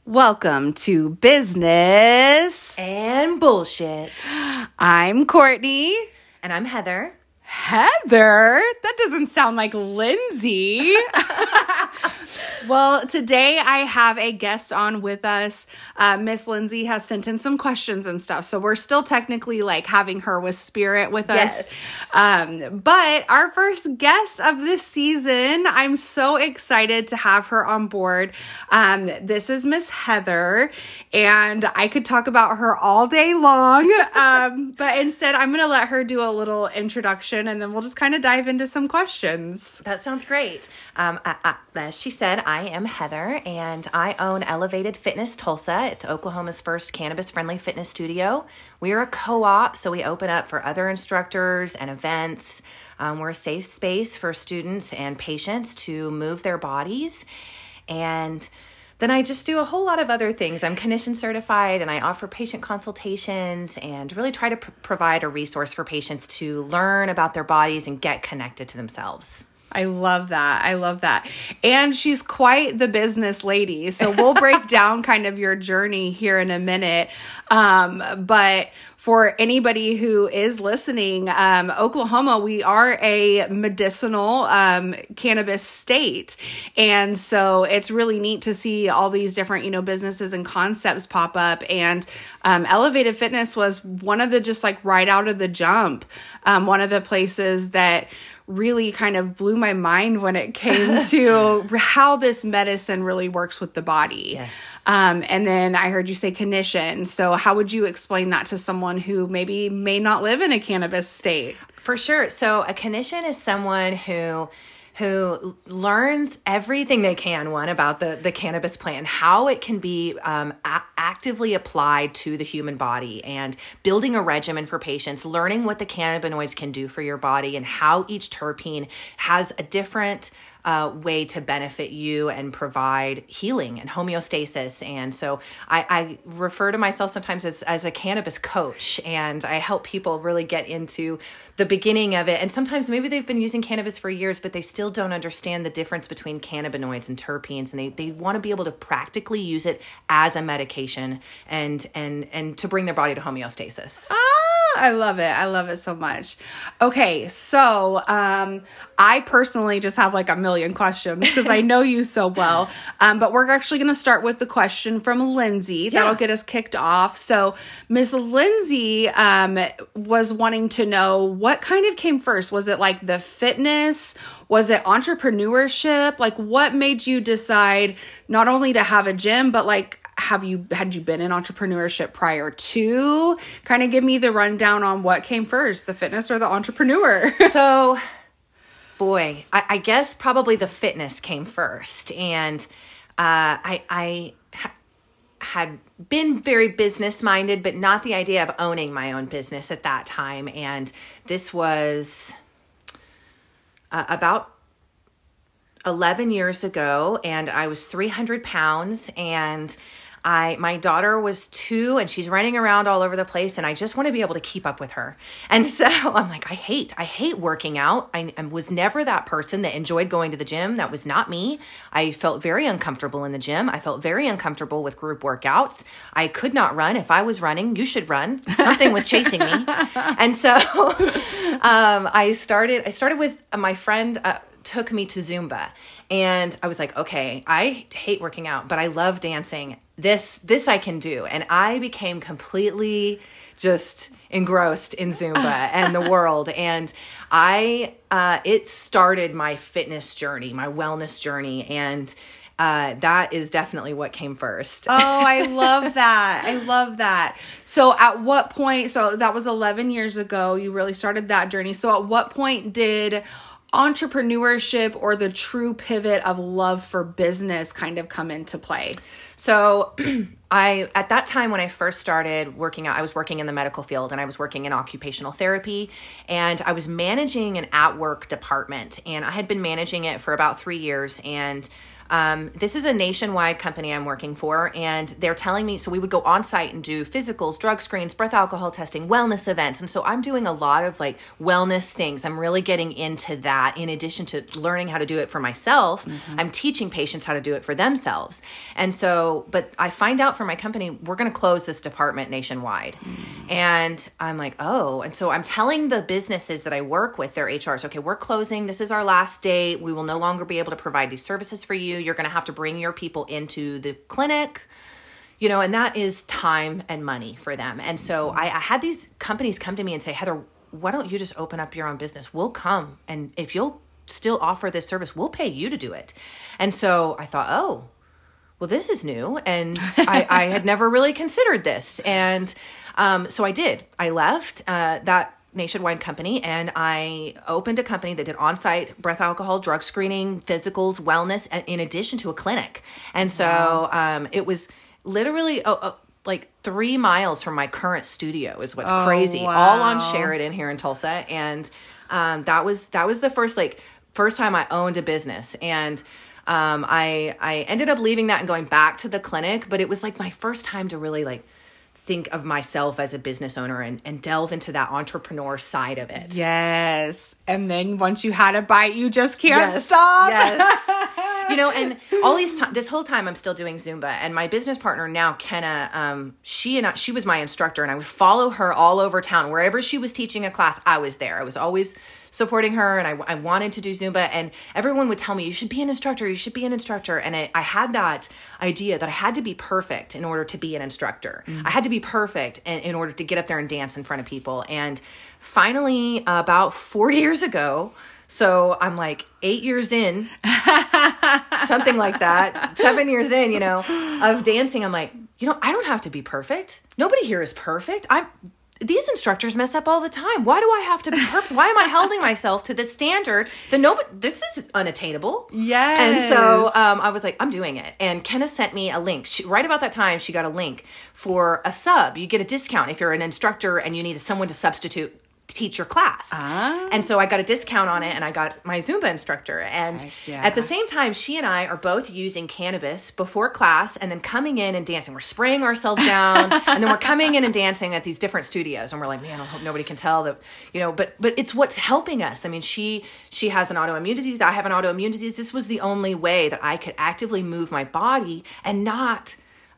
Welcome to Business and Bullshit. I'm Courtney. And I'm Heather. Heather? That doesn't sound like Lindsay. Well, today I have a guest on with us. Miss Lindsay has sent in some questions and stuff. So we're still technically like having her with spirit with us. But our first guest of this season, I'm so excited to have her on board. This is Miss Heather, and I could talk about her all day long. But instead, I'm going to let her do a little introduction, and then we'll just kind of dive into some questions. That sounds great. As she said, I am Heather, and I own Elevated Fitness Tulsa. It's Oklahoma's first cannabis-friendly fitness studio. We are a co-op, so we open up for other instructors and events. We're a safe space for students and patients to move their bodies. And then I just do a whole lot of other things. I'm clinician certified, and I offer patient consultations and really try to provide a resource for patients to learn about their bodies and get connected to themselves. I love that. I love that. And she's quite the business lady. So we'll break down kind of your journey here in a minute. But for anybody who is listening, Oklahoma, we are a medicinal cannabis state. And so it's really neat to see all these different, businesses and concepts pop up. And Elevated Fitness was one of the just like right out of the jump, one of the places that really kind of blew my mind when it came to how this medicine really works with the body. Yes. And then I heard you say clinician. So how would you explain that to someone who maybe may not live in a cannabis state? For sure. So a clinician is someone who learns everything they can, about the cannabis plant, how it can be actively applied to the human body, and building a regimen for patients, learning what the cannabinoids can do for your body and how each terpene has a different way to benefit you and provide healing and homeostasis. And so I refer to myself sometimes as a cannabis coach, and I help people really get into the beginning of it. And sometimes maybe they've been using cannabis for years, but they still don't understand the difference between cannabinoids and terpenes. And they want to be able to practically use it as a medication and to bring their body to homeostasis. I love it. I love it so much. Okay. So, I personally just have like a million questions because I know you so well. But we're actually going to start with the question from Lindsay. That'll get us kicked off. So Miss Lindsay, was wanting to know what kind of came first. Was it like the fitness? Was it entrepreneurship? Like what made you decide not only to have a gym, but like, had you been in entrepreneurship prior to? Kind of give me the rundown on what came first, the fitness or the entrepreneur? So, boy, I guess probably the fitness came first. And I had been very business minded, but not the idea of owning my own business at that time. And this was about 11 years ago, and I was 300 pounds, and my daughter was 2, and she's running around all over the place, and I just want to be able to keep up with her. And so I'm like, I hate working out. I was never that person that enjoyed going to the gym. That was not me. I felt very uncomfortable in the gym. I felt very uncomfortable with group workouts. I could not run. If I was running, you should run. Something was chasing me. And so I started with my friend took me to Zumba, and I was like, okay, I hate working out, but I love dancing. This I can do. And I became completely just engrossed in Zumba and the world. And it started my fitness journey, my wellness journey. And that is definitely what came first. Oh, I love that. I love that. So at what point, so that was 11 years ago, you really started that journey. So at what point did entrepreneurship or the true pivot of love for business kind of come into play? So at that time when I first started working out, I was working in the medical field, and I was working in occupational therapy, and I was managing an at-work department, and I had been managing it for about 3 years. And This is a nationwide company I'm working for, and they're telling me, so we would go on site and do physicals, drug screens, breath alcohol testing, wellness events. And so I'm doing a lot of like wellness things. I'm really getting into that in addition to learning how to do it for myself. I'm teaching patients how to do it for themselves. And so, but I find out from my company, we're going to close this department nationwide. And I'm like, oh, and so I'm telling the businesses that I work with, their HRs, okay, we're closing. This is our last date. We will no longer be able to provide these services for you. You're going to have to bring your people into the clinic, you know, and that is time and money for them. And so I had these companies come to me and say, Heather, why don't you just open up your own business? We'll come. And if you'll still offer this service, we'll pay you to do it. And so I thought, oh, well, this is new. And I had never really considered this. And so I did. I left that nationwide company and I opened a company that did on-site breath alcohol, drug screening, physicals, wellness, in addition to a clinic. And so it was literally like 3 miles from my current studio is what's crazy. Wow. All on Sheridan here in Tulsa. And that was the first time I owned a business. And I ended up leaving that and going back to the clinic, but it was like my first time to really like think of myself as a business owner and delve into that entrepreneur side of it. Yes. And then once you had a bite, you just can't stop. Yes. You know, and all this whole time I'm still doing Zumba, and my business partner now, Kenna, she was my instructor, and I would follow her all over town. Wherever she was teaching a class, I was there. I was always supporting her, and I wanted to do Zumba, and everyone would tell me, you should be an instructor, you should be an instructor. And I had that idea that I had to be perfect in order to be an instructor. I had to be perfect in order to get up there and dance in front of people. And finally, about 4 years ago, so I'm like 8 years in, something like that, 7 years in, you know, of dancing. I'm like, you know, I don't have to be perfect. Nobody here is perfect. These instructors mess up all the time. Why do I have to be perfect? Why am I holding myself to the standard that this is unattainable? Yes. And so I was like, I'm doing it. And Kenna sent me a link. Right about that time, she got a link for a sub. You get a discount if you're an instructor and you need someone to substitute teach your class. And so I got a discount on it, and I got my Zumba instructor. And at the same time, she and I are both using cannabis before class and then coming in and dancing. We're spraying ourselves down and then we're coming in and dancing at these different studios. And we're like, man, I hope nobody can tell that, you know, but it's what's helping us. I mean, she has an autoimmune disease. I have an autoimmune disease. This was the only way that I could actively move my body and not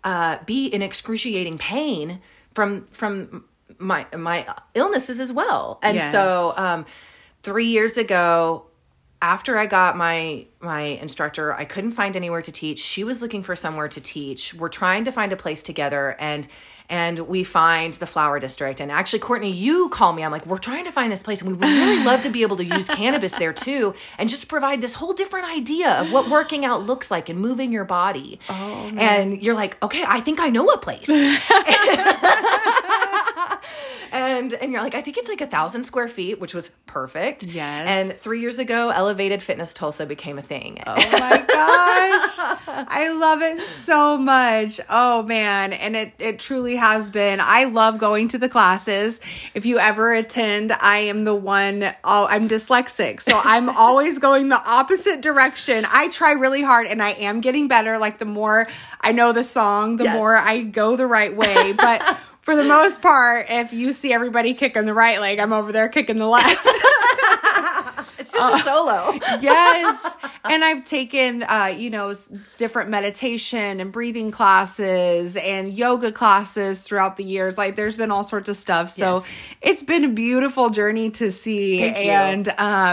be in excruciating pain from my illnesses as well. And so 3 years ago, after I got my instructor, I couldn't find anywhere to teach. She was looking for somewhere to teach. We're trying to find a place together, and we find the Flower District. And actually, Courtney, you call me. I'm like, we're trying to find this place, and we would really love to be able to use cannabis there too, and just provide this whole different idea of what working out looks like and moving your body. Oh, and you're like, okay, I think I know a place. And you're like, I think it's like 1,000 square feet, which was perfect. Yes. And 3 years ago, Elevated Fitness Tulsa became a thing. Oh my gosh. I love it so much. Oh man. And it truly has been. I love going to the classes. If you ever attend, I am the one, I'm dyslexic. So I'm always going the opposite direction. I try really hard and I am getting better. Like the more I know the song, the more I go the right way. But for the most part, if you see everybody kicking the right leg, I'm over there kicking the left. It's just a solo. Yes. And I've taken, different meditation and breathing classes and yoga classes throughout the years. Like there's been all sorts of stuff. So it's been a beautiful journey to see. And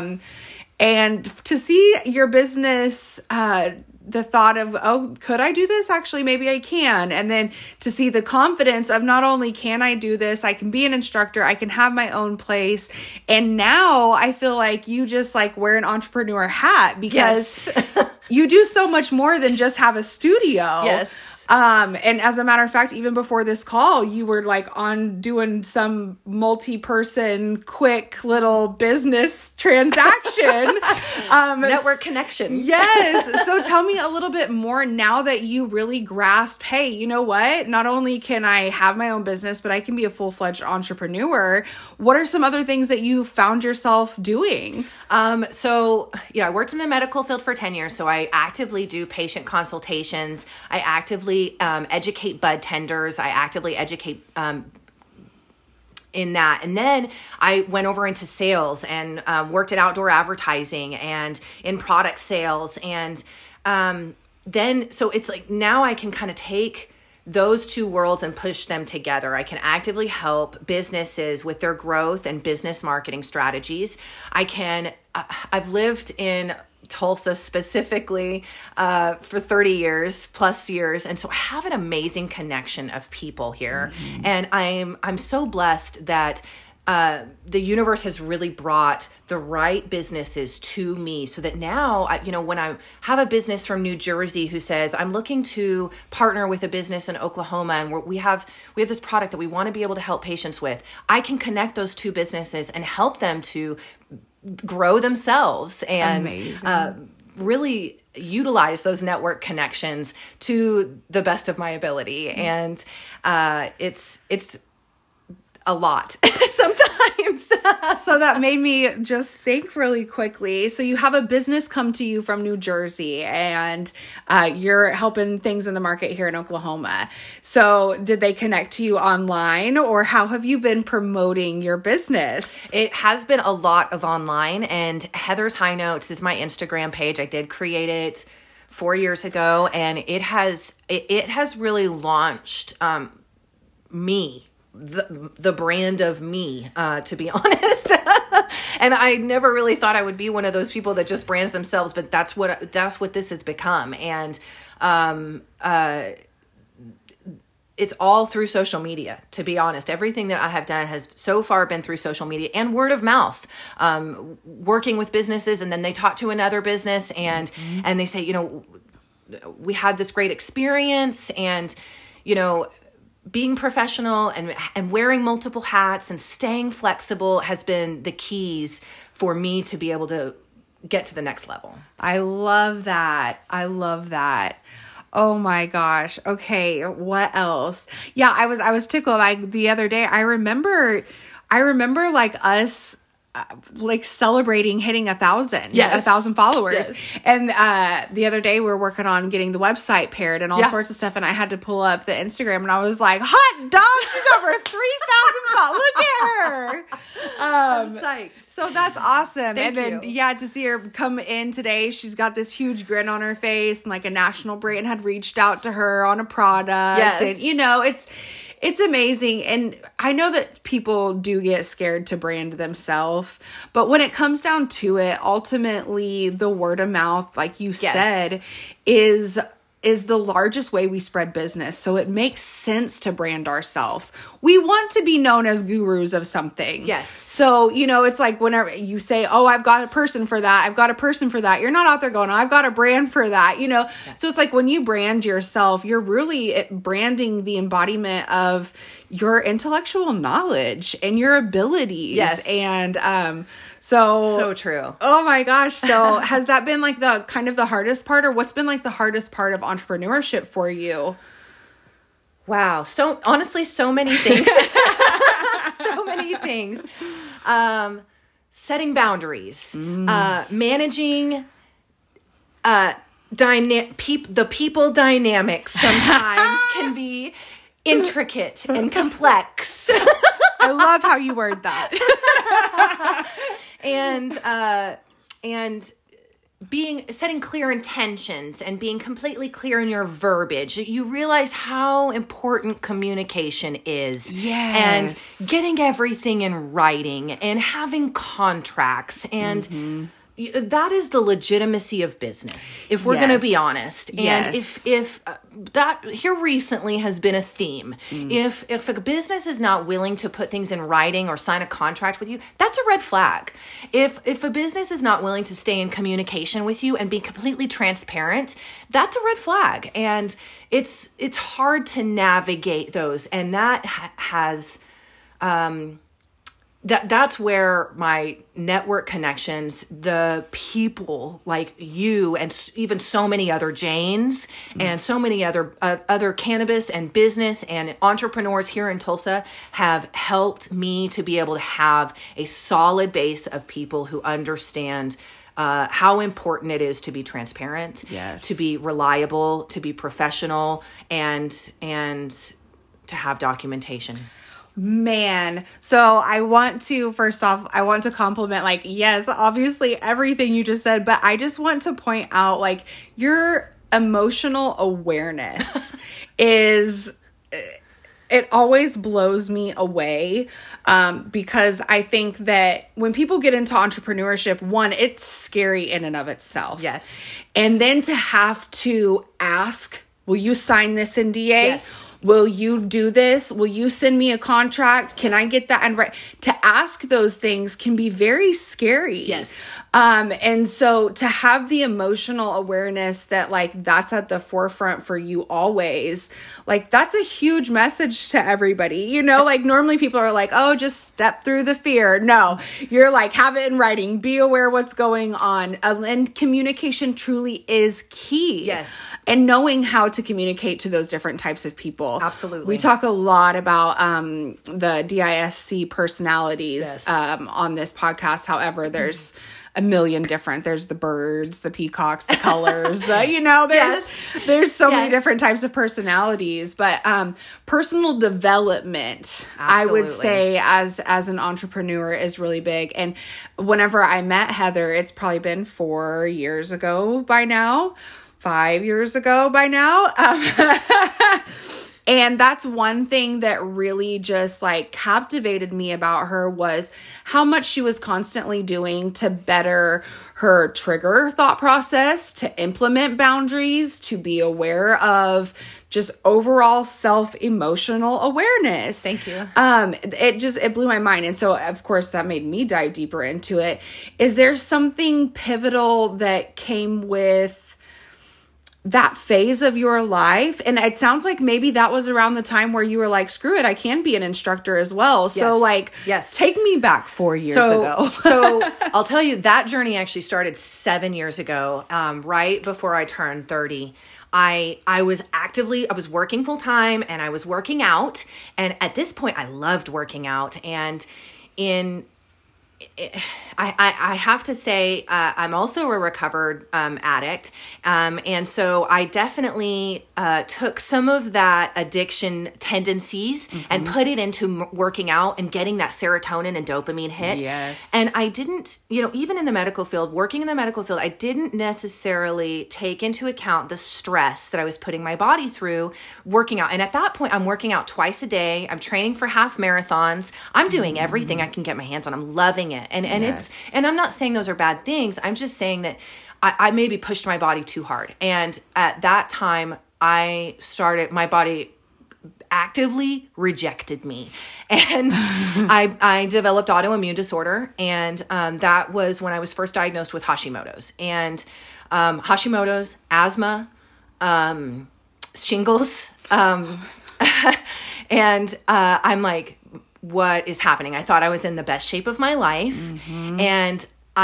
to see your business, the thought of, oh, could I do this? Actually, maybe I can. And then to see the confidence of not only can I do this, I can be an instructor, I can have my own place. And now I feel like you just like wear an entrepreneur hat because you do so much more than just have a studio. Yes. And as a matter of fact, even before this call, you were like on doing some multi-person quick little business transaction. Network connection. Yes. So tell me a little bit more now that you really grasp, hey, you know what? Not only can I have my own business, but I can be a full-fledged entrepreneur. What are some other things that you found yourself doing? So, I worked in the medical field for 10 years. So I actively do patient consultations. I actively educate bud tenders. I actively educate in that. And then I went over into sales and worked at outdoor advertising and in product sales. And then, so it's like now I can kind of take those two worlds and push them together. I can actively help businesses with their growth and business marketing strategies. I've lived in Tulsa specifically for 30 years plus years. And so I have an amazing connection of people here. Mm-hmm. And I'm so blessed that the universe has really brought the right businesses to me so that now, when I have a business from New Jersey who says, I'm looking to partner with a business in Oklahoma and we have this product that we want to be able to help patients with, I can connect those two businesses and help them to grow themselves and really utilize those network connections to the best of my ability. And it's a lot sometimes. So that made me just think really quickly. So you have a business come to you from New Jersey and you're helping things in the market here in Oklahoma. So did they connect to you online or how have you been promoting your business? It has been a lot of online, and Heather's High Notes is my Instagram page. I did create it 4 years ago, and it has really launched me. The brand of me, to be honest. And I never really thought I would be one of those people that just brands themselves, but that's what this has become. And it's all through social media, to be honest. Everything that I have done has so far been through social media and word of mouth, working with businesses. And then they talk to another business and they say, we had this great experience, and, being professional and wearing multiple hats and staying flexible has been the keys for me to be able to get to the next level. I love that. Oh my gosh. Okay. What else? Yeah, I was tickled. The other day, I remember like us like celebrating hitting 1,000 followers. Yes. And the other day we were working on getting the website paired and all sorts of stuff. And I had to pull up the Instagram and I was like, hot dog, she's over 3,000 followers. Look at her. I'm psyched. So that's awesome. Thank and then, you. To see her come in today, she's got this huge grin on her face and like a national brand had reached out to her on a product. Yes. And, it's amazing. And I know that people do get scared to brand themselves, but when it comes down to it, ultimately the word of mouth, like you said, is the largest way we spread business. So it makes sense to brand ourselves. We want to be known as gurus of something. Yes. So, it's like whenever you say, oh, I've got a person for that. I've got a person for that. You're not out there going, I've got a brand for that, Yeah. So it's like when you brand yourself, you're really branding the embodiment of your intellectual knowledge and your abilities. Yes. And, so true. Oh my gosh. So has that been like the kind of the hardest part, or what's been like the hardest part of entrepreneurship for you? Wow. So honestly, so many things. So many things. Setting boundaries, managing, the people dynamics sometimes can be intricate and complex. I love how you word that. And setting clear intentions and being completely clear in your verbiage. You realize how important communication is. Yes. And getting everything in writing and having contracts and that is the legitimacy of business, if we're going to be honest. And if that here recently has been a theme, if a business is not willing to put things in writing or sign a contract with you, that's a red flag. If a business is not willing to stay in communication with you and be completely transparent, that's a red flag. And it's hard to navigate those. And that has, that's where my network connections, the people like you and even so many other Janes and so many other cannabis and business and entrepreneurs here in Tulsa have helped me to be able to have a solid base of people who understand how important it is to be transparent, to be reliable, to be professional, and to have documentation. Man. So I want to, first off, I want to compliment, like, yes, obviously everything you just said, but I just want to point out, like, your emotional awareness is, it always blows me away, because I think that when people get into entrepreneurship, one, it's scary in and of itself. Yes. And then to have to ask, will you sign this NDA? Yes. Will you do this? Will you send me a contract? Can I get that? And to ask those things can be very scary. Yes. And so to have the emotional awareness that, like, that's at the forefront for you always, like, that's a huge message to everybody. You know, like, normally people are like, oh, just step through the fear. No, you're like, have it in writing, be aware what's going on. And communication truly is key. Yes. And knowing how to communicate to those different types of people. Absolutely. We talk a lot about the DISC personalities on this podcast. However, there's a million different. There's the birds, the peacocks, the colors. There's so many different types of personalities. But personal development, I would say, as an entrepreneur, is really big. And whenever I met Heather, it's probably been 4 years ago by now. 5 years ago by now. And that's one thing that really just, like, captivated me about her, was how much she was constantly doing to better her trigger thought process, to implement boundaries, to be aware of just overall self-emotional awareness. Thank you. It blew my mind. And so, of course, that made me dive deeper into it. Is there something pivotal that came with that phase of your life? And it sounds like maybe that was around the time where you were like, screw it, I can be an instructor as well. So take me back 4 years ago. So I'll tell you, that journey actually started 7 years ago, right before I turned 30. I was working full time and I was working out. And at this point I loved working out. And I have to say, I'm also a recovered addict. And so I definitely took some of that addiction tendencies and put it into working out and getting that serotonin and dopamine hit. Yes. And I didn't, even in the medical field, working in the medical field, I didn't necessarily take into account the stress that I was putting my body through working out. And at that point, I'm working out twice a day. I'm training for half marathons. I'm doing everything I can get my hands on. I'm loving it. And I'm not saying those are bad things. I'm just saying that I maybe pushed my body too hard. And at that time, my body actively rejected me. And I developed autoimmune disorder. And that was when I was first diagnosed with Hashimoto's. And Hashimoto's, asthma, shingles. And I'm like, what is happening? I thought I was in the best shape of my life. And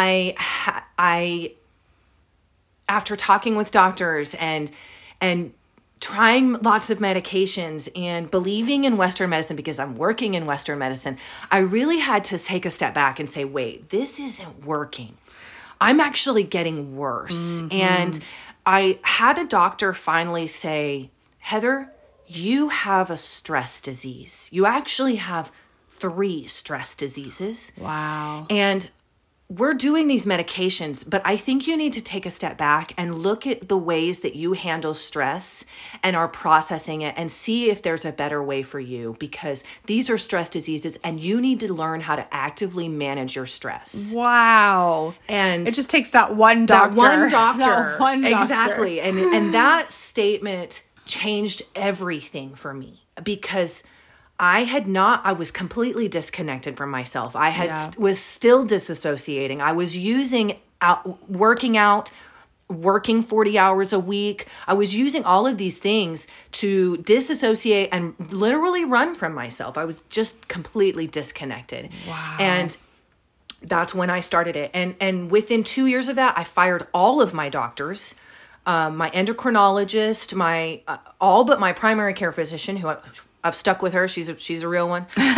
I after talking with doctors and trying lots of medications and believing in Western medicine, because I'm working in Western medicine, I really had to take a step back and say, wait, this isn't working. I'm actually getting worse. And I had a doctor finally say, Heather, you have a stress disease. You actually have 3 stress diseases. Wow. And we're doing these medications, but I think you need to take a step back and look at the ways that you handle stress and are processing it and see if there's a better way for you, because these are stress diseases and you need to learn how to actively manage your stress. Wow. And it just takes that one doctor. That one doctor. Exactly. Exactly. And that statement changed everything for me, because I was completely disconnected from myself. I was still disassociating. I was working out, working 40 hours a week. I was using all of these things to disassociate and literally run from myself. I was just completely disconnected. Wow. And that's when I started it. And within 2 years of that, I fired all of my doctors, my endocrinologist, all but my primary care physician, who I've stuck with her. She's a real one. The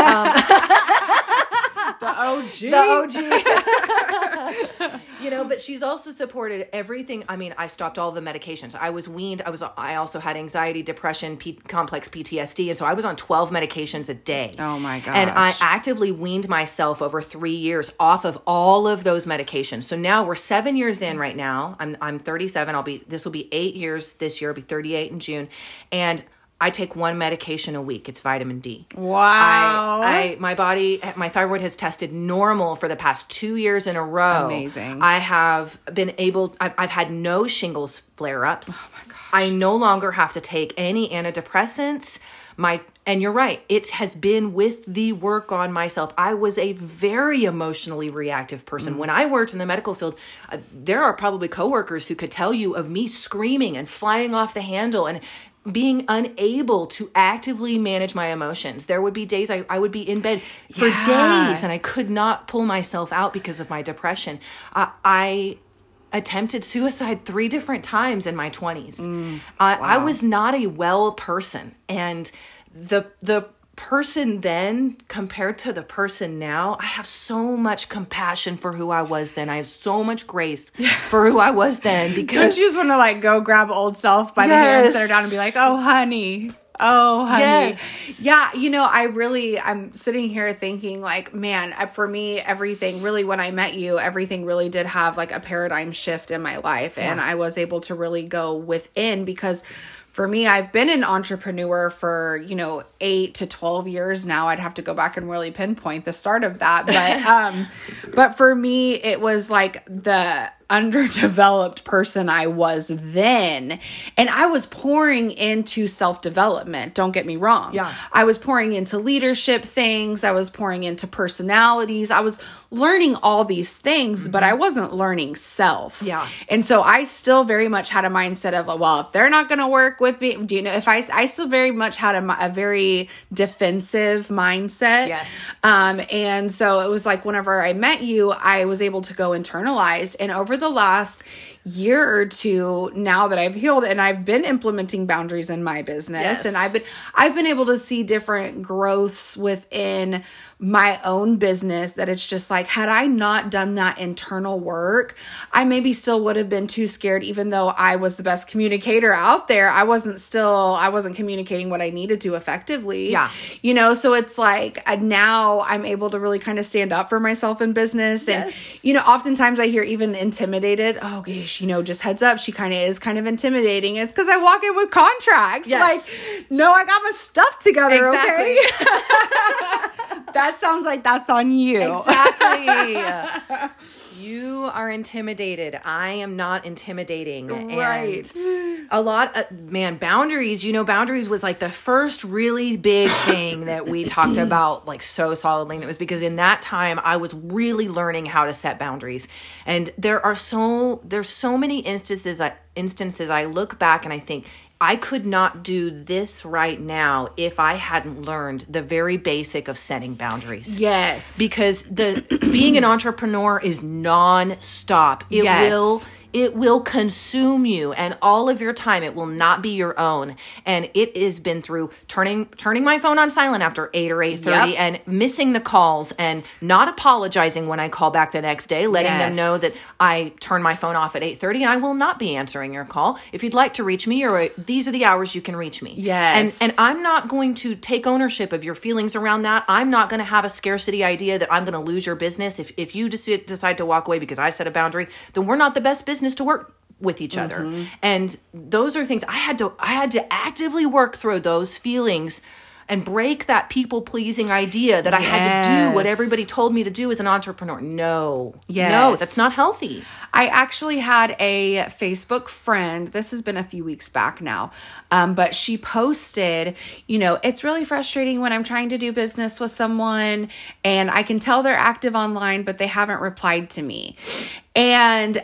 OG. But she's also supported everything. I mean, I stopped all the medications. I was weaned. I also had anxiety, depression, complex PTSD. And so I was on 12 medications a day. Oh my gosh. And I actively weaned myself over 3 years off of all of those medications. So now we're 7 years in right now. I'm 37. This will be 8 years this year. I'll be 38 in June. And I take one medication a week. It's vitamin D. Wow. My thyroid has tested normal for the past 2 years in a row. Amazing. I have I've had no shingles flare-ups. Oh my gosh. I no longer have to take any antidepressants. And you're right, it has been with the work on myself. I was a very emotionally reactive person. When I worked in the medical field, there are probably coworkers who could tell you of me screaming and flying off the handle and being unable to actively manage my emotions. There would be days I would be in bed for days and I could not pull myself out because of my depression. I attempted suicide 3 different times in my 20s. Wow. I was not a well person. And the person then compared to the person now, I have so much compassion for who I was then. I have so much grace for who I was then, because don't you just want to go grab old self by the hair and sit her down and be like, oh honey. Yes. Yeah. I'm sitting here thinking man, for me, everything really, when I met you, everything really did have a paradigm shift in my life. And I was able to really go within, because for me, I've been an entrepreneur for, 8 to 12 years now. I'd have to go back and really pinpoint the start of that. But for me, it was the underdeveloped person I was then. And I was pouring into self-development. Don't get me wrong. Yeah. I was pouring into leadership things. I was pouring into personalities. I was learning all these things, but I wasn't learning self. Yeah. And so I still very much had a mindset of, well, if they're not going to work with me, if I still very much had a very defensive mindset. Yes. And so it was whenever I met you, I was able to go internalized, and over the last year or two, now that I've healed and I've been implementing boundaries in my business, and I've been able to see different growths within my own business, that it's just had I not done that internal work, I maybe still would have been too scared. Even though I was the best communicator out there, I wasn't communicating what I needed to effectively. Yeah. So it's now I'm able to really kind of stand up for myself in business. Yes. And, oftentimes I hear even intimidated. Oh gosh, just heads up, she is kind of intimidating. And it's because I walk in with contracts. Yes. No, I got my stuff together. Exactly. Okay. That sounds like that's on you. Exactly. You are intimidated. I am not intimidating. Right. And a lot of, boundaries, boundaries was the first really big thing that we talked about so solidly. And it was because in that time I was really learning how to set boundaries. And there's so many instances I look back and I think, I could not do this right now if I hadn't learned the very basic of setting boundaries. Yes. Because being an entrepreneur is non-stop. It it will consume you and all of your time. It will not be your own. And it has been through turning my phone on silent after 8 or 8:30 Yep. and missing the calls and not apologizing when I call back the next day, letting them know that I turn my phone off at 8:30 and I will not be answering your call. If you'd like to reach me, or these are the hours you can reach me. Yes. And I'm not going to take ownership of your feelings around that. I'm not going to have a scarcity idea that I'm going to lose your business. If you decide to walk away because I set a boundary, then we're not the best business to work with each other. And those are things I had to actively work through those feelings and break that people-pleasing idea that I had to do what everybody told me to do as an entrepreneur. No, that's not healthy. I actually had a Facebook friend, this has been a few weeks back now, but she posted, it's really frustrating when I'm trying to do business with someone and I can tell they're active online, but they haven't replied to me. And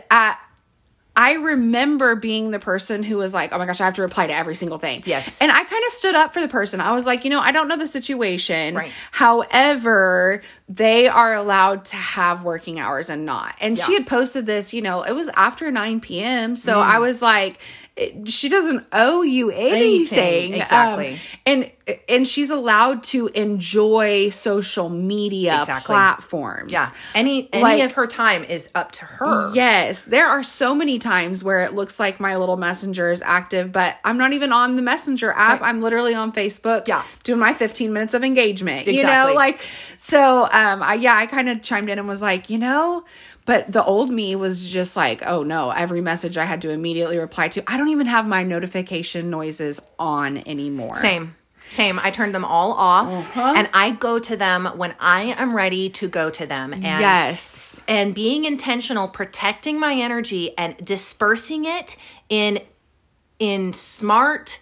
I remember being the person who was like, oh my gosh, I have to reply to every single thing. Yes. And I kind of stood up for the person. I was like, I don't know the situation. Right. However, they are allowed to have working hours and not. And she had posted this, it was after 9 p.m. So I was like, she doesn't owe you anything. Exactly. And she's allowed to enjoy social media platforms. Yeah. Any of her time is up to her. Yes. There are so many times where it looks like my little messenger is active, but I'm not even on the messenger app. Right. I'm literally on Facebook doing my 15 minutes of engagement. Exactly. I kind of chimed in and was like, but the old me was just like, oh no, every message I had to immediately reply to. I don't even have my notification noises on anymore. Same. I turned them all off and I go to them when I am ready to go to them. And and being intentional, protecting my energy and dispersing it in smart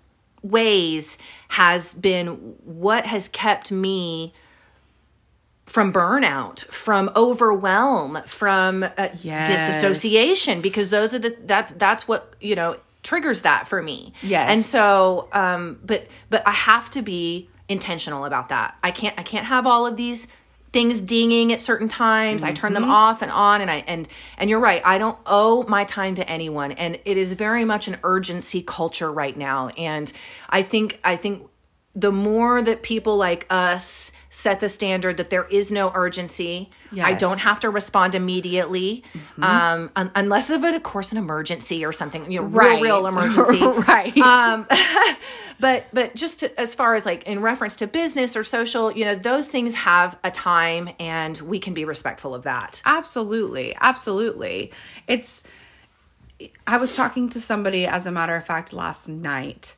ways has been what has kept me from burnout, from overwhelm, from disassociation, because those are that's what, triggers that for me. Yes. And so, but I have to be intentional about that. I can't have all of these things dinging at certain times. I turn them off and on, and you're right. I don't owe my time to anyone. And it is very much an urgency culture right now. And I think the more that people like us set the standard that there is no urgency. Yes. I don't have to respond immediately, unless of course, an emergency or something, real emergency. Right. But just as far as in reference to business or social, those things have a time and we can be respectful of that. Absolutely. Absolutely. I was talking to somebody, as a matter of fact, last night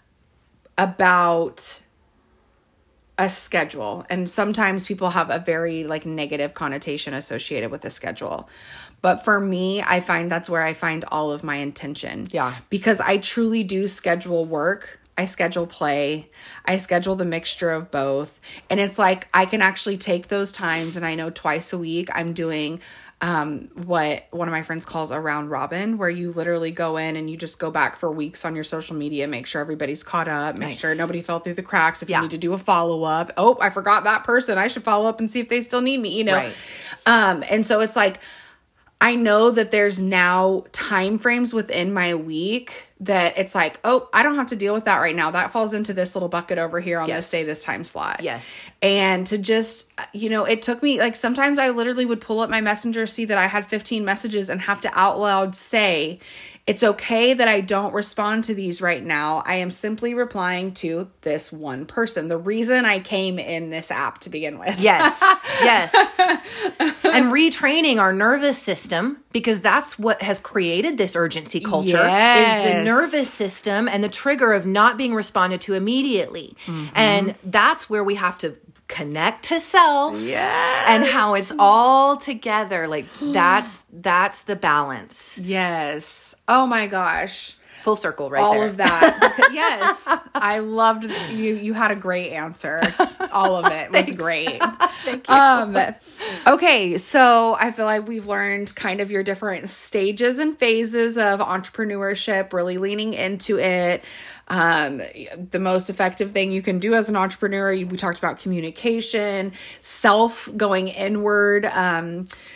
about a schedule. And sometimes people have a very negative connotation associated with a schedule. But for me, I find that's where I find all of my intention. Yeah. Because I truly do schedule work. I schedule play. I schedule the mixture of both. And it's like I can actually take those times, and I know twice a week I'm doing what one of my friends calls a round robin, where you literally go in and you just go back for weeks on your social media, make sure everybody's caught up, make sure nobody fell through the cracks. If you need to do a follow-up, oh, I forgot that person, I should follow up and see if they still need me, Right. And so it's like, I know that there's now time frames within my week that it's like, oh, I don't have to deal with that right now. That falls into this little bucket over here on this time slot. Yes. And to just, it took me, sometimes I literally would pull up my messenger, see that I had 15 messages and have to out loud say, it's okay that I don't respond to these right now. I am simply replying to this one person. The reason I came in this app to begin with. Yes. And retraining our nervous system, because that's what has created this urgency culture, is the nervous system and the trigger of not being responded to immediately. And that's where we have to connect to self and how it's all together. That's the balance. Yes. Oh my gosh. Full circle all there. All of that. Yes. I loved you. You had a great answer. All of it was great. Thank you. Okay. So I feel like we've learned kind of your different stages and phases of entrepreneurship, really leaning into it. The most effective thing you can do as an entrepreneur, we talked about communication, going inward,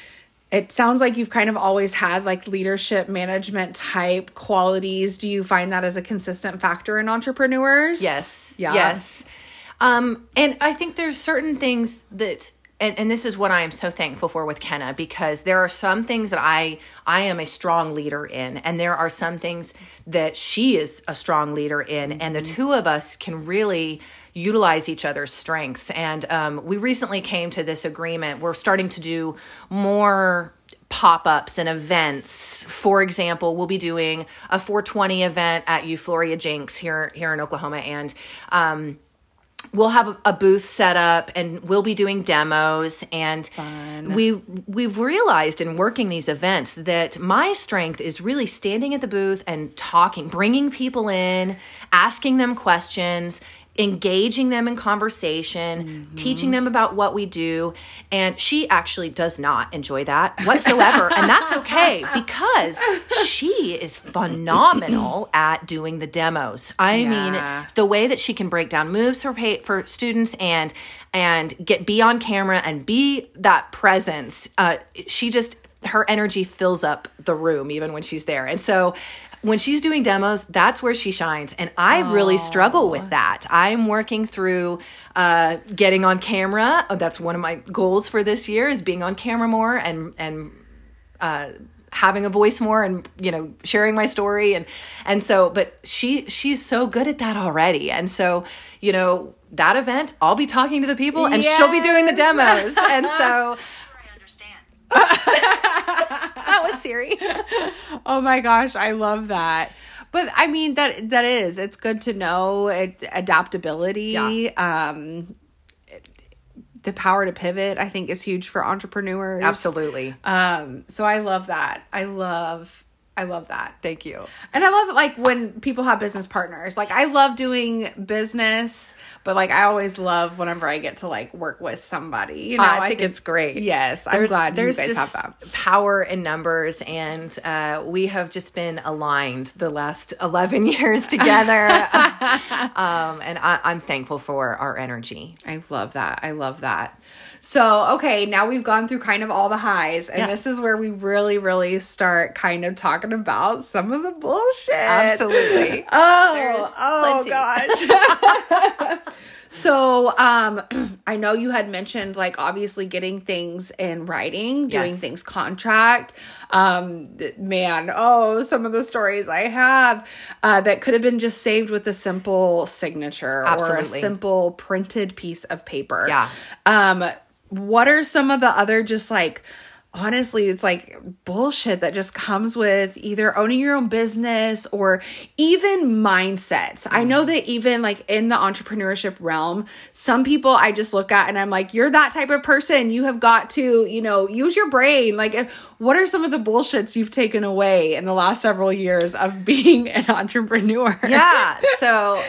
it sounds like you've kind of always had like leadership management type qualities. Do you find that as a consistent factor in entrepreneurs? Yes. Yeah. Yes. And I think there's certain things that, and this is what I am so thankful for with Kenna, because there are some things that I am a strong leader in, and there are some things that she is a strong leader in, and the two of us can really utilize each other's strengths. And we recently came to this agreement. We're starting to do more pop-ups and events. For example, we'll be doing a 420 event at Euphoria Jinx here in Oklahoma, and we'll have a booth set up, and we'll be doing demos. And Fun. We've realized in working these events that my strength is really standing at the booth and talking, bringing people in, asking them questions, engaging them in conversation, teaching them about what we do. And she actually does not enjoy that whatsoever. And that's okay, because she is phenomenal at doing the demos. I mean, the way that she can break down moves for students and be on camera and be that presence. Her energy fills up the room even when she's there. And so when she's doing demos, that's where she shines. And I really struggle with that. I'm working through getting on camera. That's one of my goals for this year, is being on camera more and having a voice more, and, sharing my story. And so, but she's so good at that already. And so, that event, I'll be talking to the people and she'll be doing the demos. And so that was Siri. Oh my gosh, I love that. But I mean, it's good to know adaptability. Yeah. The power to pivot, I think, is huge for entrepreneurs. Absolutely. So I love that. I love that. Thank you. And I love it, like, when people have business partners. Like, I love doing business, but, like, I always love whenever I get to, like, work with somebody. I think it's great. Yes, I'm glad you guys have that. Power in numbers, and we have just been aligned the last 11 years together. And I'm thankful for our energy. I love that. So, okay, now we've gone through kind of all the highs, and this is where we really, really start kind of talking about some of the bullshit. Absolutely. Oh gosh. So, I know you had mentioned, like, obviously getting things in writing, doing things contract. Some of the stories I have that could have been just saved with a simple signature. Absolutely. Or a simple printed piece of paper. Yeah. What are some of the other just, like, honestly, it's like bullshit that just comes with either owning your own business or even mindsets. I know that even, like, in the entrepreneurship realm, some people I just look at and I'm like, you're that type of person. You have got to, use your brain. Like, what are some of the bullshits you've taken away in the last several years of being an entrepreneur? Yeah. So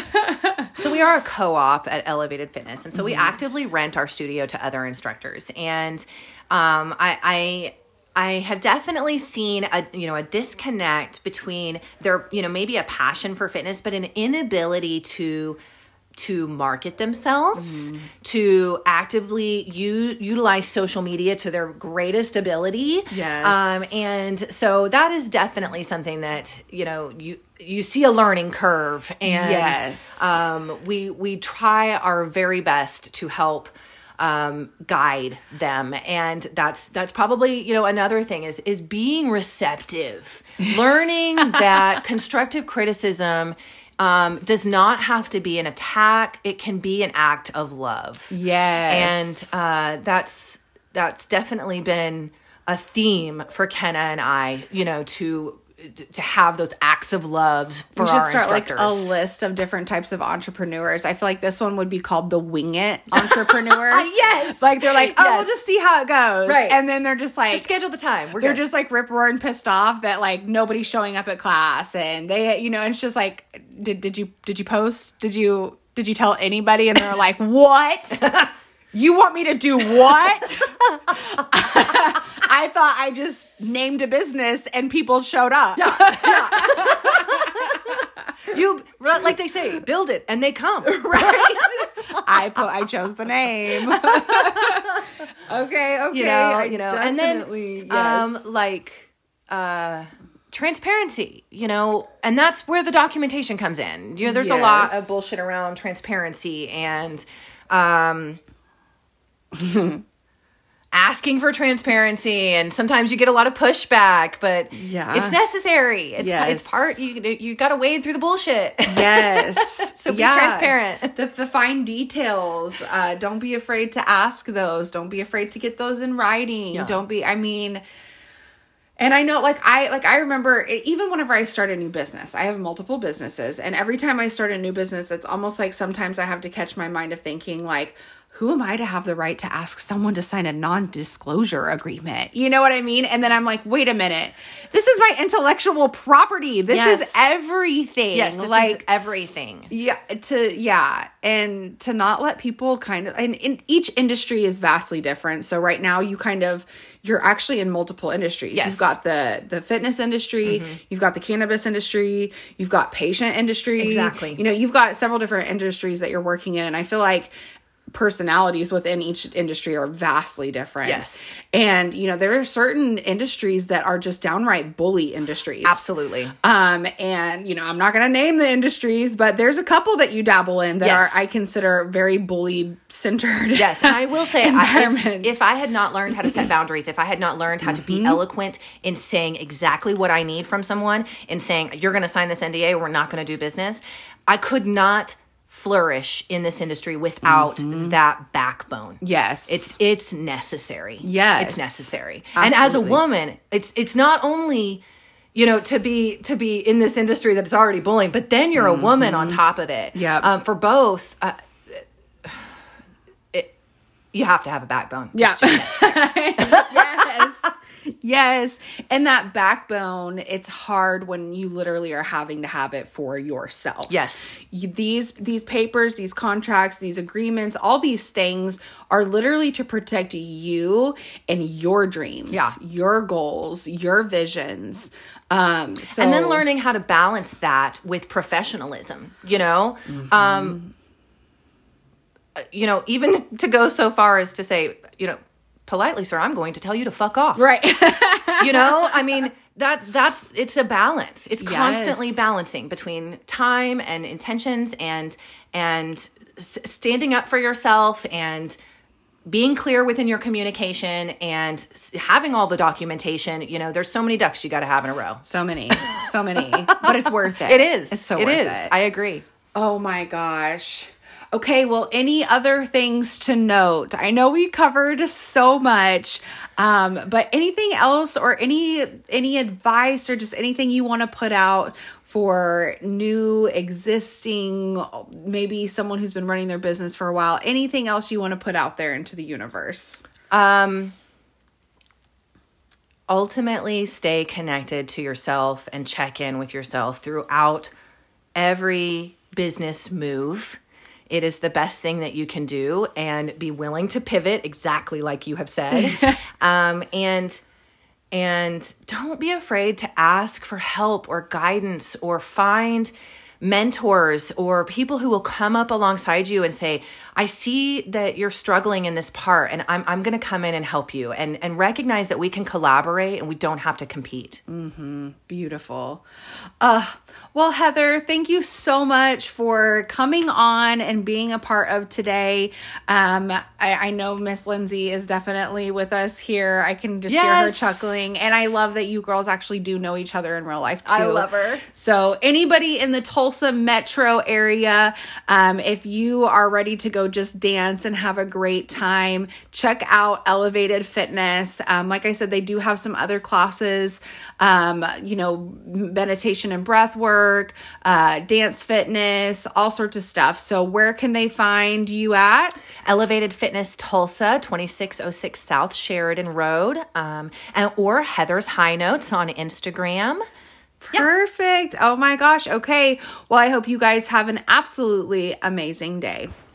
we are a co-op at Elevated Fitness. And so we actively rent our studio to other instructors. And I have definitely seen a disconnect between their, maybe a passion for fitness, but an inability to market themselves, to actively utilize social media to their greatest ability. Yes. And so that is definitely something that, you see a learning curve, and we try our very best to help guide them. And that's probably, another thing is being receptive, learning that constructive criticism does not have to be an attack. It can be an act of love. Yes. And that's definitely been a theme for Kenna and I, to have those acts of love for our instructors. We should start, like, a list of different types of entrepreneurs. I feel like this one would be called the wing it entrepreneur. Yes. Like, they're like, we'll just see how it goes. Right. And then they're just like, just schedule the time. They're just like rip roaring pissed off that, like, nobody's showing up at class, and they, and it's just like, did you post? Did you tell anybody? And they're like, what? You want me to do what? I thought I just named a business and people showed up. Yeah. You, like they say, build it and they come. Right? I chose the name. Okay. And Definitely, then, transparency, and that's where the documentation comes in. There's a lot of bullshit around transparency and, asking for transparency, and sometimes you get a lot of pushback, but it's necessary. It's part, you got to wade through the bullshit. Yes. So be transparent. The fine details. Don't be afraid to ask those. Don't be afraid to get those in writing. Yeah. And I know, I remember even whenever I start a new business, I have multiple businesses, and every time I start a new business, it's almost like sometimes I have to catch my mind of thinking who am I to have the right to ask someone to sign a non-disclosure agreement? You know what I mean? And then I'm like, wait a minute. This is my intellectual property. This is everything. Yes, this is everything. And to not let people and in each industry is vastly different. So right now you're actually in multiple industries. Yes. You've got the fitness industry, you've got the cannabis industry, you've got patient industry. Exactly. You've got several different industries that you're working in. And I feel like personalities within each industry are vastly different. Yes. And, there are certain industries that are just downright bully industries. Absolutely. And, I'm not going to name the industries, but there's a couple that you dabble in that I consider very bully centered. Yes. And I will say, if I had not learned how to set boundaries, if I had not learned how to be eloquent in saying exactly what I need from someone, in saying, you're going to sign this NDA, we're not going to do business, I could not flourish in this industry without that backbone. Yes. It's necessary. Yes. It's necessary. Absolutely. And as a woman, it's not only, to be in this industry that is already bullying, but then you're a woman on top of it. Yeah. For both, you have to have a backbone. Yeah. Yes. Yes. And that backbone, it's hard when you literally are having to have it for yourself. Yes. These papers, these contracts, these agreements, all these things are literally to protect you and your dreams, your goals, your visions. And then learning how to balance that with professionalism, even to go so far as to say, politely, sir, I'm going to tell you to fuck off. Right. It's a balance. It's constantly balancing between time and intentions and standing up for yourself and being clear within your communication and having all the documentation. There's so many ducks you got to have in a row. So many, but it's worth it. It is. It's worth it. I agree. Oh my gosh. Okay, well, any other things to note? I know we covered so much, but anything else or any advice or just anything you want to put out for new, existing, maybe someone who's been running their business for a while? Anything else you want to put out there into the universe? Ultimately, stay connected to yourself and check in with yourself throughout every business move. It is the best thing that you can do, and be willing to pivot exactly like you have said. And don't be afraid to ask for help or guidance or find mentors or people who will come up alongside you and say, I see that you're struggling in this part, and I'm going to come in and help you, and recognize that we can collaborate and we don't have to compete. Beautiful. Well, Heather, thank you so much for coming on and being a part of today. I know Miss Lindsay is definitely with us here. I can just hear her chuckling. And I love that you girls actually do know each other in real life too. I love her. So anybody in the Tulsa metro area, if you are ready to go just dance and have a great time, check out Elevated Fitness. Like I said, they do have some other classes, meditation and breath work, dance fitness, all sorts of stuff. So where can they find you at? Elevated Fitness Tulsa, 2606 South Sheridan Road, or Heather's High Notes on Instagram. Perfect. Oh my gosh. Okay. Well, I hope you guys have an absolutely amazing day.